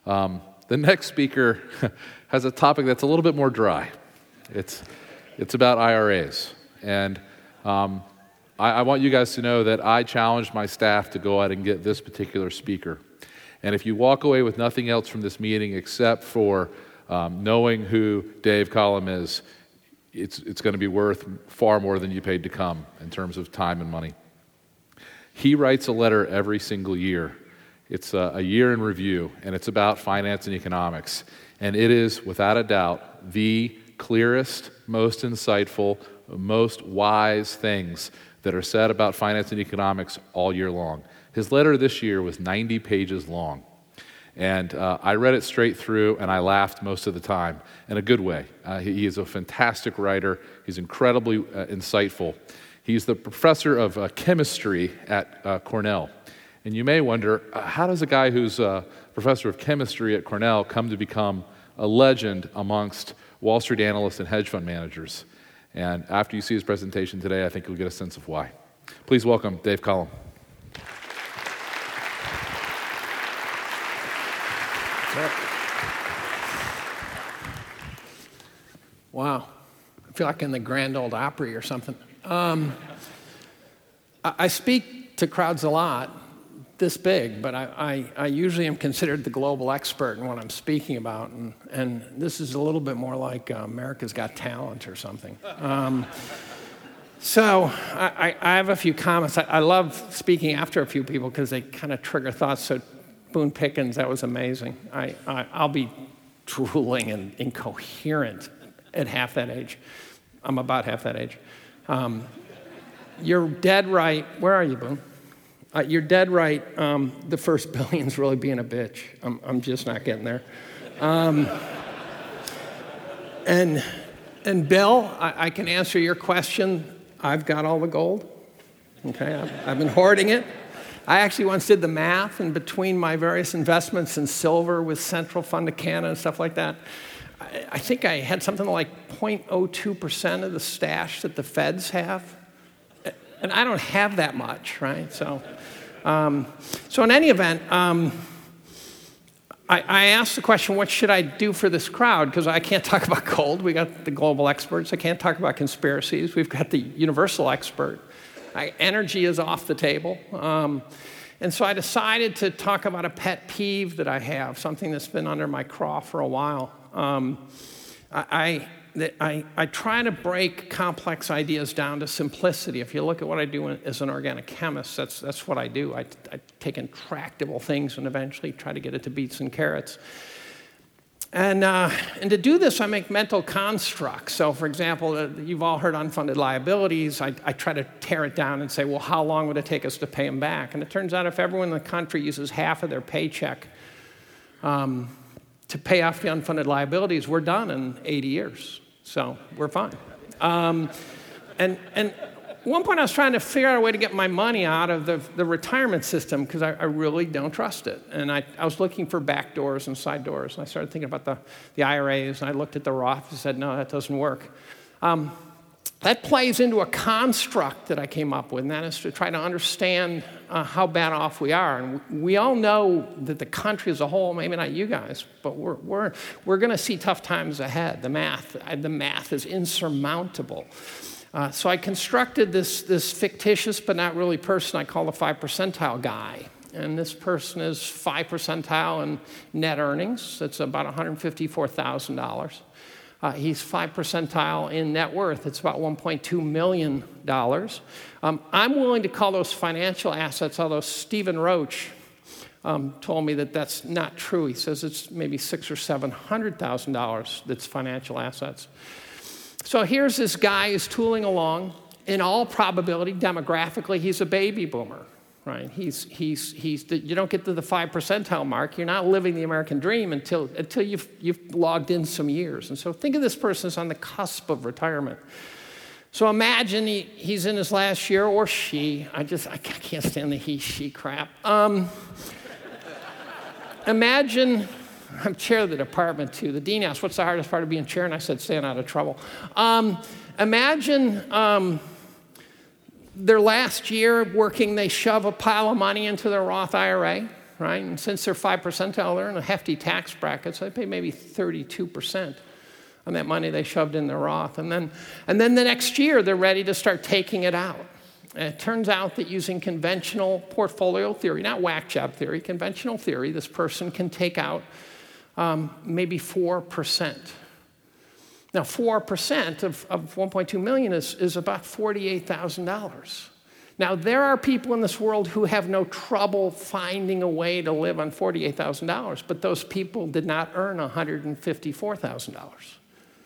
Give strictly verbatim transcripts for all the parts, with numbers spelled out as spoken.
Um, the next speaker has a topic that's a little bit more dry. It's it's about I R As. And um, I, I want you guys to know that I challenged my staff to go out and get this particular speaker. And if you walk away with nothing else from this meeting except for um, knowing who Dave Collum is, it's it's going to be worth far more than you paid to come in terms of time and money. He writes a letter every single year. It's a, a year in review, and it's about finance and economics. And it is, without a doubt, the clearest, most insightful, most wise things that are said about finance and economics all year long. His letter this year was ninety pages long. And uh, I read it straight through, and I laughed most of the time, in a good way. Uh, he, he is a fantastic writer. He's incredibly uh, insightful. He's the professor of uh, chemistry at uh, Cornell. And you may wonder, uh, how does a guy who's a professor of chemistry at Cornell come to become a legend amongst Wall Street analysts and hedge fund managers? And after you see his presentation today, I think you'll get a sense of why. Please welcome Dave Collum. Wow. I feel like in the Grand Ole Opry or something. Um, I, I speak to crowds a lot, this big, but I, I, I usually am considered the global expert in what I'm speaking about, and, and this is a little bit more like uh, America's Got Talent or something. Um, so I, I have a few comments. I, I love speaking after a few people because they kind of trigger thoughts. So Boone Pickens, that was amazing. I, I, I'll be drooling and incoherent at half that age. I'm about half that age. Um, you're dead right. Where are you, Boone? Uh, you're dead right. Um, the first billion's really being a bitch. I'm, I'm just not getting there. Um, and and Bill, I, I can answer your question. I've got all the gold. Okay, I've, I've been hoarding it. I actually once did the math, and between my various investments in silver with Central Fund of Canada and stuff like that, I, I think I had something like zero point zero two percent of the stash that the feds have. And I don't have that much, right? So, um, so in any event, um, I, I asked the question, what should I do for this crowd? Because I can't talk about gold. We got the global experts. I can't talk about conspiracies. We've got the universal expert. I, energy is off the table. Um, and so I decided to talk about a pet peeve that I have, something that's been under my craw for a while. Um, I, I, I try to break complex ideas down to simplicity. If you look at what I do as an organic chemist, that's, that's what I do. I, I take intractable things and eventually try to get it to beets and carrots. And, uh, and to do this, I make mental constructs. So, for example, uh, you've all heard unfunded liabilities. I, I try to tear it down and say, well, how long would it take us to pay them back? And it turns out if everyone in the country uses half of their paycheck um, to pay off the unfunded liabilities, we're done in eighty years. So we're fine. Um, and, and at one point I was trying to figure out a way to get my money out of the, the retirement system because I, I really don't trust it. And I, I was looking for back doors and side doors. And I started thinking about the, the I R As. And I looked at the Roth and said, no, that doesn't work. Um, that plays into a construct that I came up with, and that is to try to understand uh, how bad off we are. And we all know that the country as a whole, maybe not you guys, but we're we're we're going to see tough times ahead. The math, the math is insurmountable. Uh, so I constructed this this fictitious but not really person I call the five percentile guy. And this person is five percentile in net earnings. It's about one hundred fifty-four thousand dollars. Uh, he's five percentile in net worth. It's about one point two million dollars. Um, I'm willing to call those financial assets, although Stephen Roach um, told me that that's not true. He says it's maybe six or seven hundred thousand dollars that's financial assets. So here's this guy who's tooling along. In all probability, demographically, he's a baby boomer. Right? He's, he's, he's, you don't get to the five percentile mark. You're not living the American dream until, until you've, you've logged in some years. And so think of this person as on the cusp of retirement. So imagine he, he's in his last year, or she. I just, I can't stand the he, she crap. Um, imagine, I'm chair of the department too. The dean asked, what's the hardest part of being chair? And I said, staying out of trouble. Um, imagine... Um, Their last year working, they shove a pile of money into their Roth I R A. right? And since they're five percentile, they're in a hefty tax bracket, so they pay maybe thirty-two percent on that money they shoved in their Roth. And then, and then the next year, they're ready to start taking it out. And it turns out that using conventional portfolio theory, not whack job theory, conventional theory, this person can take out um, maybe four percent. Now, four percent of, of one point two million is, is about forty-eight thousand dollars. Now, there are people in this world who have no trouble finding a way to live on forty-eight thousand dollars, but those people did not earn one hundred fifty-four thousand dollars.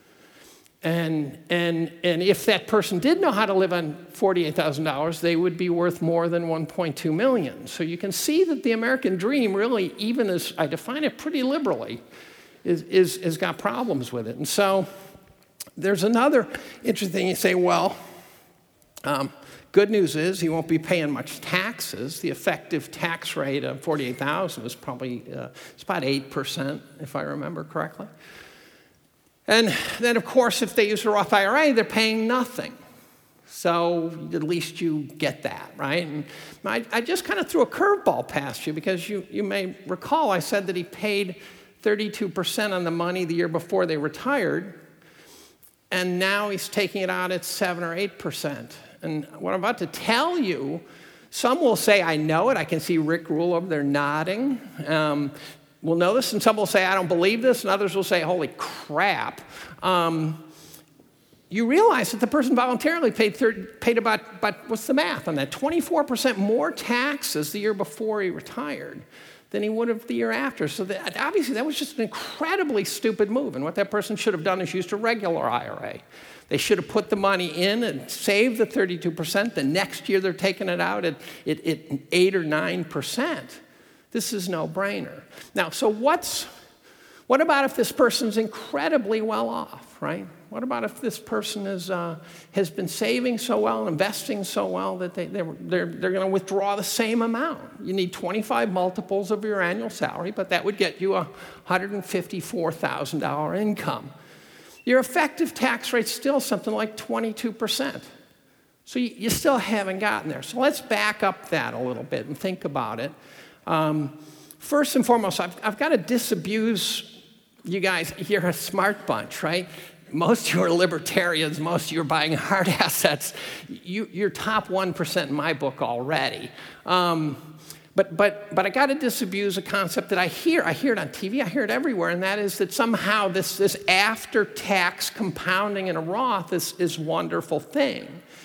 And, and, and if that person did know how to live on forty-eight thousand dollars, they would be worth more than one point two million dollars. So you can see that the American dream really, even as I define it pretty liberally, is, is, is got problems with it. And so there's another interesting thing. You say, well, um, good news is he won't be paying much taxes. The effective tax rate of forty-eight thousand dollars is probably uh, it's about eight percent, if I remember correctly. And then, of course, if they use a Roth I R A, they're paying nothing. So at least you get that, right? And I, I just kind of threw a curveball past you because you, you may recall I said that he paid thirty-two percent on the money the year before they retired, and now he's taking it out at seven or eight percent. And what I'm about to tell you, some will say, I know it. I can see Rick Rule over there nodding. Um, we'll know this, and some will say, I don't believe this, and others will say, holy crap. Um, you realize that the person voluntarily paid, thirty, paid about, about, what's the math on that, twenty-four percent more taxes the year before he retired than he would have the year after. So that, obviously that was just an incredibly stupid move, and what that person should have done is used a regular I R A. They should have put the money in and saved the thirty-two percent. The next year they're taking it out at, at, at eight or nine percent. This is no-brainer. Now, so what's, what about if this person's incredibly well off, right? What about if this person is, uh, has been saving so well and investing so well that they, they're, they're, they're going to withdraw the same amount? You need twenty-five multiples of your annual salary, but that would get you a one hundred fifty-four thousand dollars income. Your effective tax rate's still something like twenty-two percent. So you, you still haven't gotten there. So let's back up that a little bit and think about it. Um, first and foremost, I've, I've got to disabuse you guys. You're a smart bunch, right? Most of you are libertarians. Most of you are buying hard assets. You, you're top one percent in my book already. Um, But, but, but I got to disabuse a concept that I hear. I hear it on T V. I hear it everywhere, and that is that somehow this, this after-tax compounding in a Roth is is wonderful thing.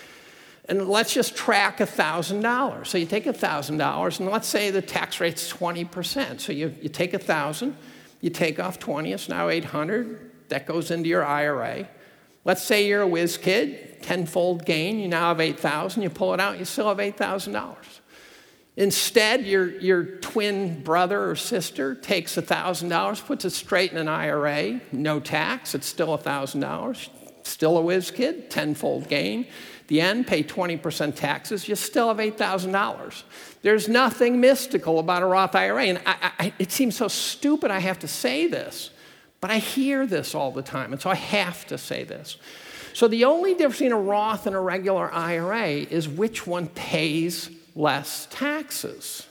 And let's just track one thousand dollars. So you take one thousand dollars, and let's say the tax rate's twenty percent. So you, you take one thousand dollars, you take off twenty, it's now eight hundred dollars. That goes into your I R A. Let's say you're a whiz kid, tenfold gain. You now have eight thousand dollars. You pull it out, you still have eight thousand dollars. Instead, your, your twin brother or sister takes one thousand dollars, puts it straight in an I R A, no tax, it's still one thousand dollars. Still a whiz kid, tenfold gain. The end, pay twenty percent taxes, you still have eight thousand dollars. There's nothing mystical about a Roth I R A, and I, I, it seems so stupid I have to say this, but I hear this all the time, and so I have to say this. So the only difference between a Roth and a regular I R A is which one pays less taxes.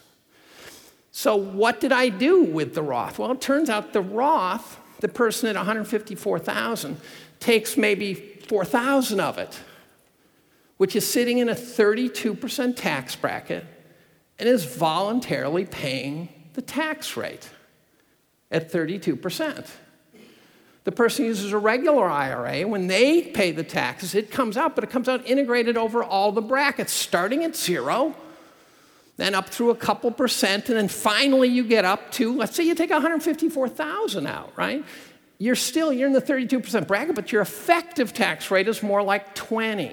So what did I do with the Roth? Well, it turns out the Roth, the person at one hundred fifty-four thousand dollars, takes maybe four thousand dollars of it, which is sitting in a thirty-two percent tax bracket and is voluntarily paying the tax rate at thirty-two percent. The person uses a regular I R A. When they pay the taxes, it comes out, but it comes out integrated over all the brackets, starting at zero, then up through a couple percent, and then finally you get up to, let's say you take one hundred fifty-four thousand dollars out, right? You're still, you're in the thirty-two percent bracket, but your effective tax rate is more like twenty.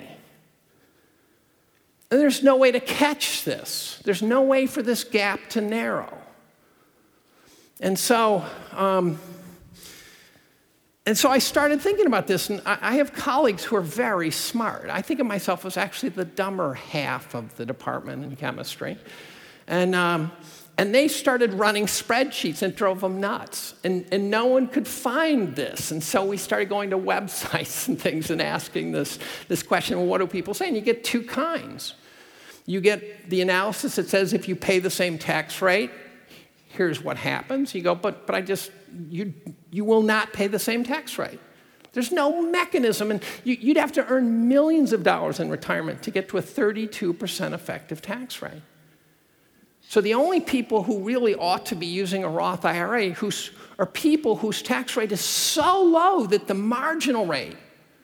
And there's no way to catch this. There's no way for this gap to narrow. And so, um, and so I started thinking about this, and I, I have colleagues who are very smart. I think of myself as actually the dumber half of the department in chemistry. And, um, and they started running spreadsheets and drove them nuts. And, and no one could find this. And so we started going to websites and things and asking this, this question, well, what do people say? And you get two kinds. You get the analysis that says if you pay the same tax rate, here's what happens. You go, but, but I just, you, you will not pay the same tax rate. There's no mechanism, and you, you'd have to earn millions of dollars in retirement to get to a thirty-two percent effective tax rate. So the only people who really ought to be using a Roth I R A who's, are people whose tax rate is so low that the marginal rate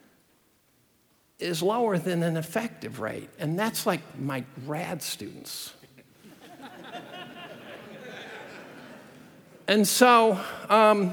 is lower than an effective rate. And that's like my grad students. and so, um,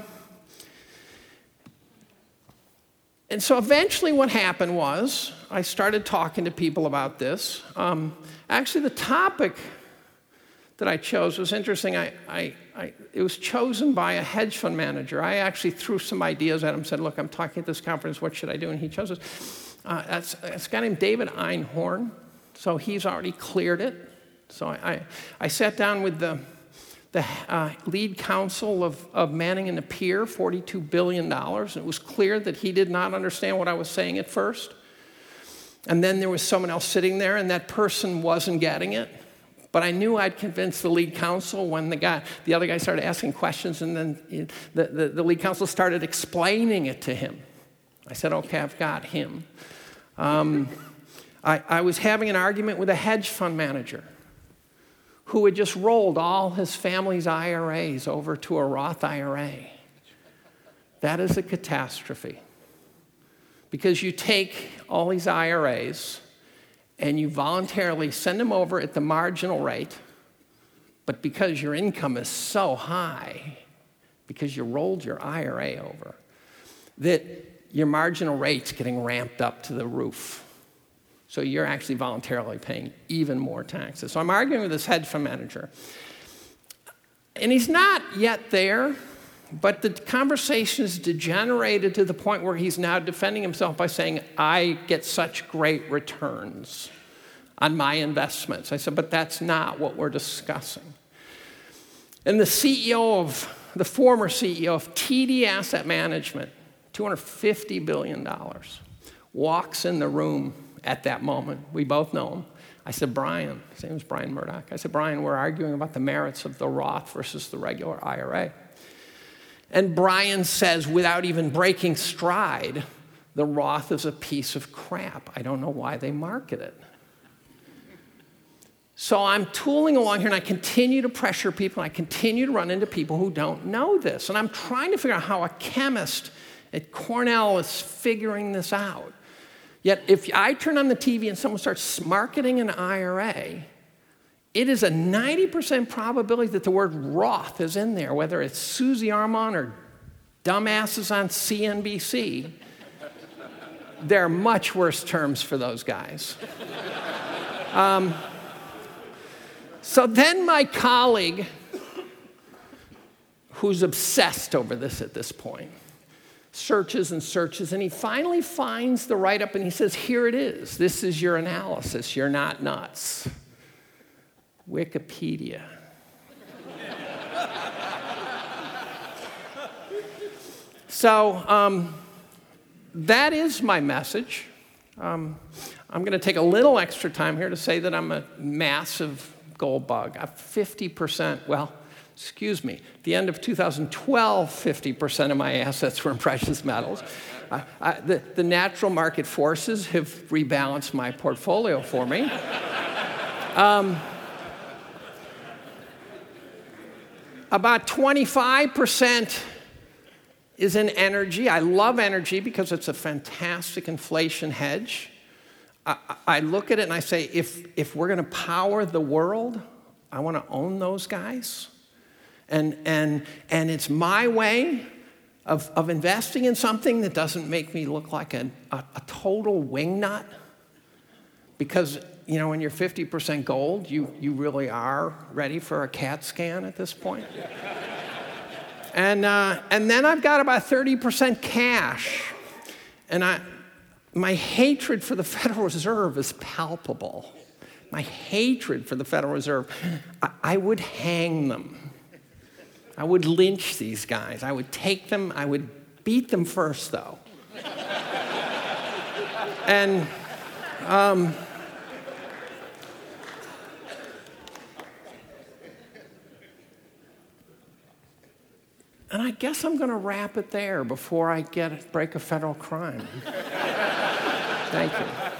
and so eventually what happened was I started talking to people about this. Um, actually, the topic that I chose was interesting. I, I, I, it was chosen by a hedge fund manager. I actually threw some ideas at him, said, look, I'm talking at this conference, what should I do? And he chose this. Uh, that's, that's a guy named David Einhorn. So he's already cleared it. So I, I, I sat down with the, the uh, lead counsel of, of Manning and Napier, forty-two billion dollars. And it was clear that he did not understand what I was saying at first. And then there was someone else sitting there, and that person wasn't getting it. But I knew I'd convinced the lead counsel when the guy, the other guy started asking questions, and then the, the, the lead counsel started explaining it to him. I said, okay, I've got him. Um, I, I was having an argument with a hedge fund manager who had just rolled all his family's I R As over to a Roth I R A. That is a catastrophe. Because you take all these I R As and you voluntarily send them over at the marginal rate, but because your income is so high, because you rolled your I R A over, that your marginal rate's getting ramped up to the roof. So you're actually voluntarily paying even more taxes. So I'm arguing with this hedge fund manager. And he's not yet there, but the conversation has degenerated to the point where he's now defending himself by saying, I get such great returns on my investments. I said, but that's not what we're discussing. And the C E O of, the former C E O of T D Asset Management, two hundred fifty billion dollars, walks in the room at that moment. We both know him. I said, Brian, his name was Brian Murdoch. I said, Brian, we're arguing about the merits of the Roth versus the regular I R A. And Brian says, without even breaking stride, the Roth is a piece of crap. I don't know why they market it. So I'm tooling along here, and I continue to pressure people, and I continue to run into people who don't know this. And I'm trying to figure out how a chemist at Cornell is figuring this out. Yet if I turn on the T V and someone starts marketing an I R A, it is a ninety percent probability that the word Roth is in there, whether it's Susie Armand or dumbasses on C N B C. There are much worse terms for those guys. Um, so then my colleague, who's obsessed over this at this point, searches and searches, and he finally finds the write-up, and he says, here it is. This is your analysis. You're not nuts. Wikipedia. So um, that is my message. Um, I'm going to take a little extra time here to say that I'm a massive gold bug. I'm fifty percent, well, excuse me, at the end of two thousand twelve, fifty percent of my assets were in precious metals. Uh, I, the, the natural market forces have rebalanced my portfolio for me. Um, about twenty-five percent is in energy. I love energy because it's a fantastic inflation hedge. I, I look at it and I say, if, if we're going to power the world, I want to own those guys. And, and, and it's my way of, of investing in something that doesn't make me look like a, a, a total wingnut. Because, you know, when you're fifty percent gold, you, you really are ready for a CAT scan at this point. and, uh, and then I've got about thirty percent cash. And I, my hatred for the Federal Reserve is palpable. My hatred for the Federal Reserve, I, I would hang them. I would lynch these guys. I would take them, I would beat them first, though. and um, And I guess I'm going to wrap it there before I get break a federal crime. Thank you.